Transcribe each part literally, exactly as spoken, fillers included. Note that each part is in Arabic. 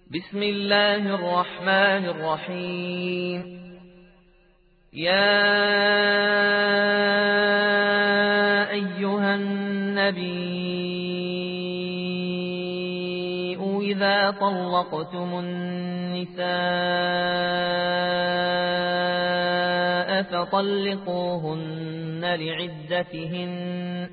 بسم الله الرحمن الرحيم. يا أيها النبي إذا طلقتم النساء فطلقوهن لعدتهن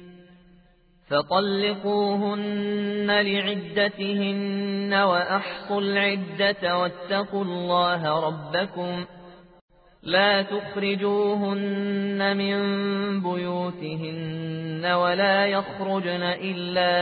فطلقوهن لعدتهن وأحصوا العدة واتقوا الله ربكم لا تخرجوهن من بيوتهن ولا يخرجن إلا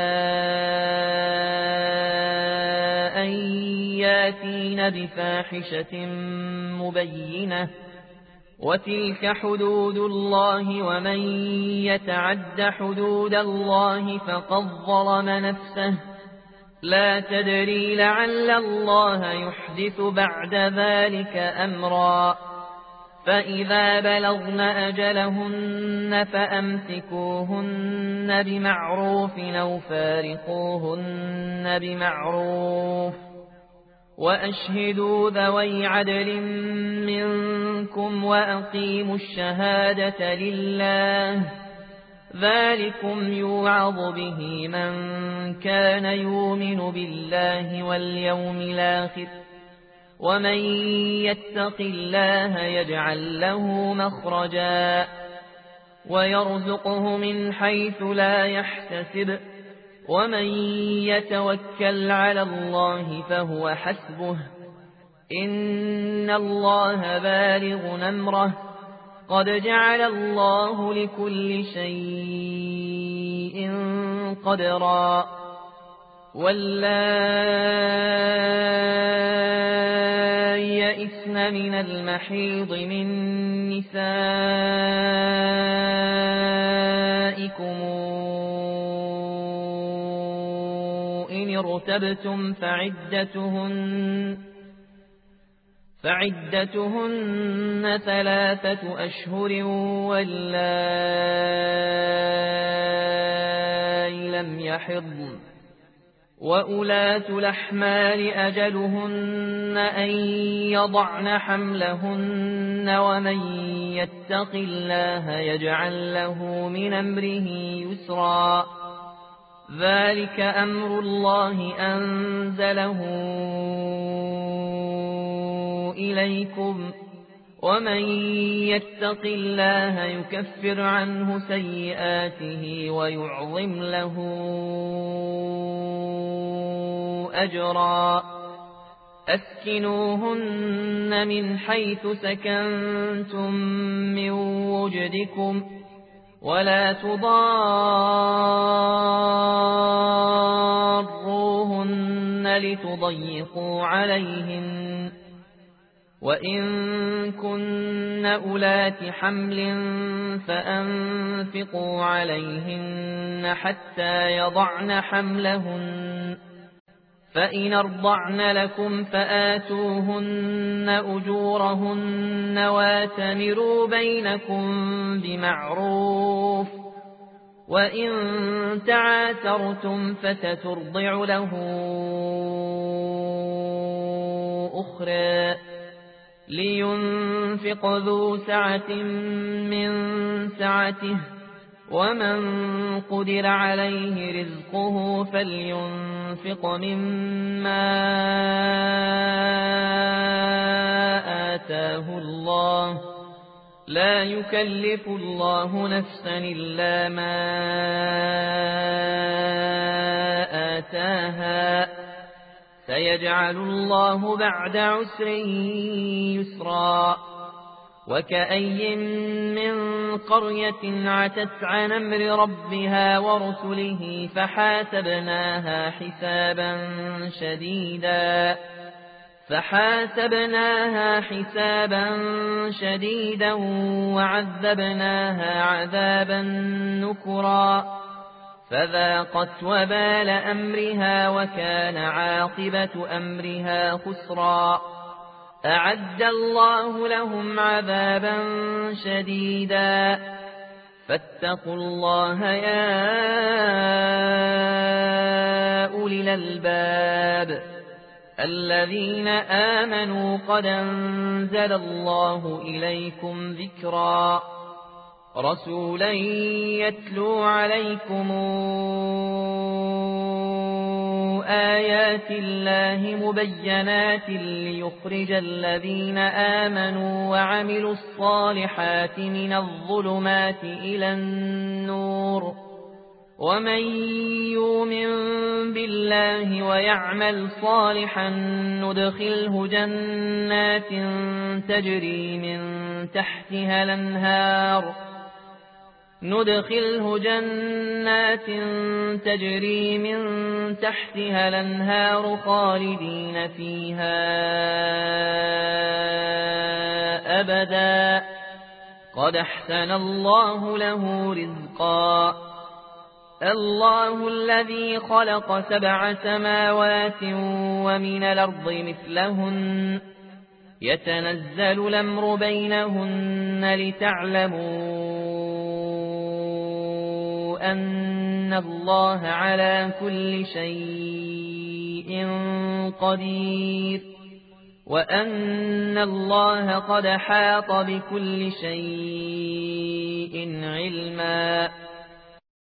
أن ياتين بفاحشة مبينة وتلك حدود الله ومن يتعد حدود الله فقد ظلم نفسه لا تدري لعل الله يحدث بعد ذلك أمرا فإذا بلغن أجلهن فأمسكوهن بمعروف أو فارقوهن بمعروف وأشهدوا ذوي عدل منكم وأقيموا الشهادة لله ذلكم يوعظ به من كان يؤمن بالله واليوم الآخر ومن يتق الله يجعل له مخرجا ويرزقه من حيث لا يحتسب ومن يتوكل على الله فهو حسبه إن الله بالغ أمره قد جعل الله لكل شيء قدرا واللائي يئسن من المحيض من نسائكم إن ارتبتم فعدتهن فعدتهن ثلاثة أشهر واللائي لم يحضن وأولاة الأحمال أجلهن أن يضعن حملهن ومن يتق الله يجعل له من أمره يسرا ذلك أمر الله أنزله إليكم ومن يتق الله يكفر عنه سيئاته ويعظم له أجرا أسكنوهن من حيث سكنتم من وجدكم ولا تضاروهن لتضيقوا عليهن وإن كن أولات حمل فأنفقوا عليهن حتى يضعن حملهن فإن أرضعن لكم فآتوهن أجورهن واتمروا بينكم بمعروف وإن تعاثرتم فسترضع له أخرى لينفق ذو سعة من سعته ومن قدر عليه رزقه فلينفق مما آتاه الله لا يكلف الله نفسا إلا ما آتاها سيجعل الله بعد عسر يسرا وكأي من قرية عتت عن أمر ربها ورسله فحاسبناها حسابا شديدا فحاسبناها حسابا شديدا وعذبناها عذابا نكرا فذاقت وبال أمرها وكان عاقبة أمرها خسرا أعد الله لهم عذابا شديدا فاتقوا الله يا أولي الألباب الذين آمنوا قد أنزل الله إليكم ذكرا رسولا يتلو عليكم آيات الله مبينات ليخرج الذين آمنوا وعملوا الصالحات من الظلمات إلى النور ومن يؤمن بالله ويعمل صالحا ندخله جنات تجري من تحتها الأنهار ندخله جنات تجري من تحتها الأنهار خالدين فيها أبدا قد أحسن الله له رزقا الله الذي خلق سبع سماوات ومن الأرض مثلهن يتنزل الأمر بينهن لتعلموا أن الله على كل شيء قدير وأن الله قد حاط بكل شيء علما